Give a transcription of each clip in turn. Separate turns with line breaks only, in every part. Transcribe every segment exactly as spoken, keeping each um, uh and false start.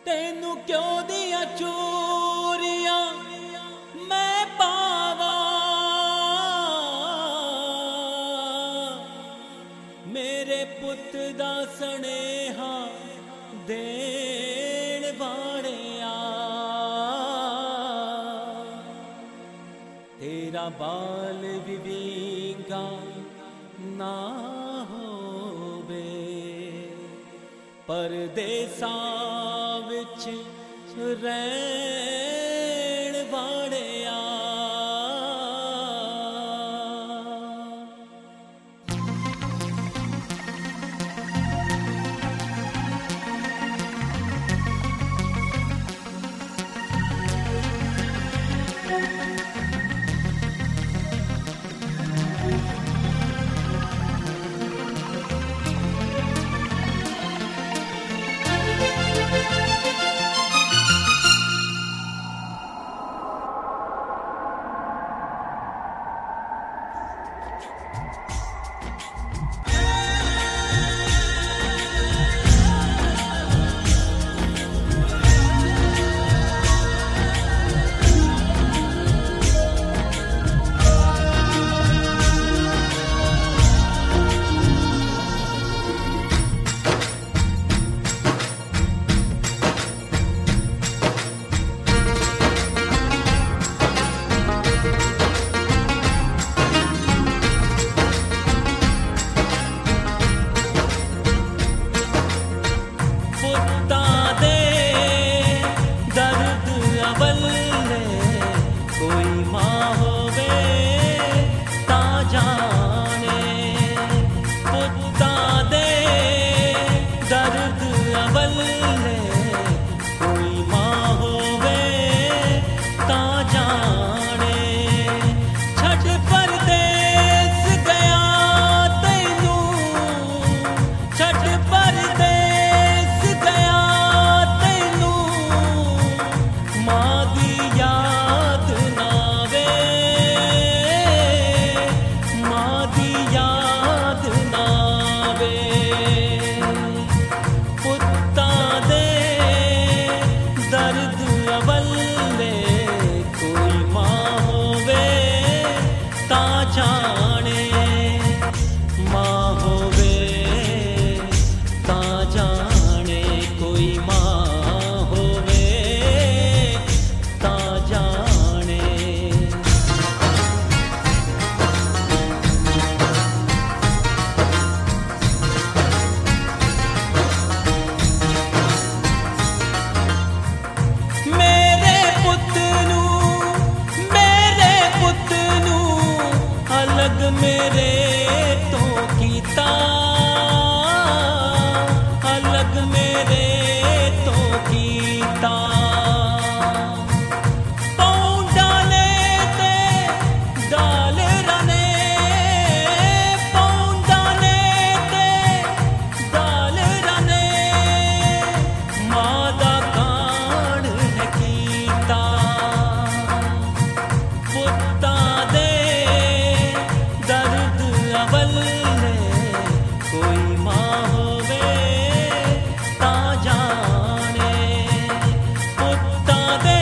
तेनू क्यों दिया चोरियां मैं पावा, मेरे पुत दा सनेहा देण वाड़िया। तेरा बाल विविंगा ना होवे, परदेसां विच रहण वाड़िया। मेरे तो कीता अलग, मेरे तो कीता। पाँव डाले ते डाल रने, पाँव डाले ते डाल रने, मां दा कांड है कीता। पुत्ता दे दर्द अवल कोई मां होवे ता जाने, पुत्ता दे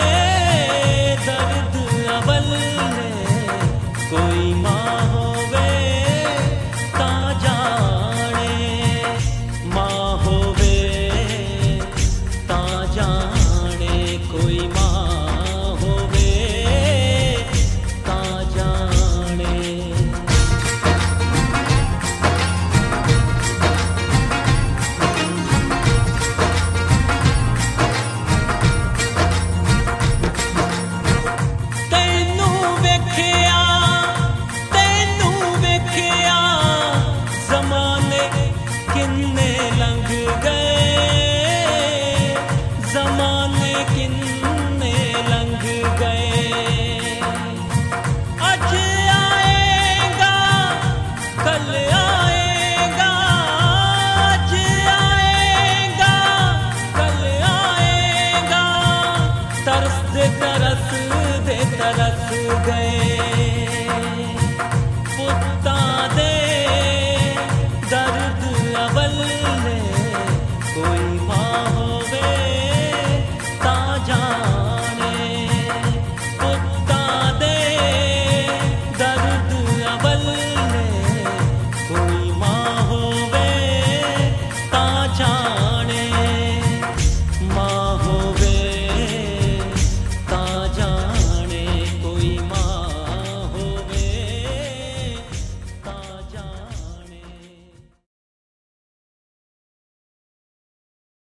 दर्द अवल कोई मां होवे ता जाने, मां होवे ता जाने, कोई मां होवे ता जाने। तरस दे तरस गए पुत्ता दे दर्द अवल कोई छां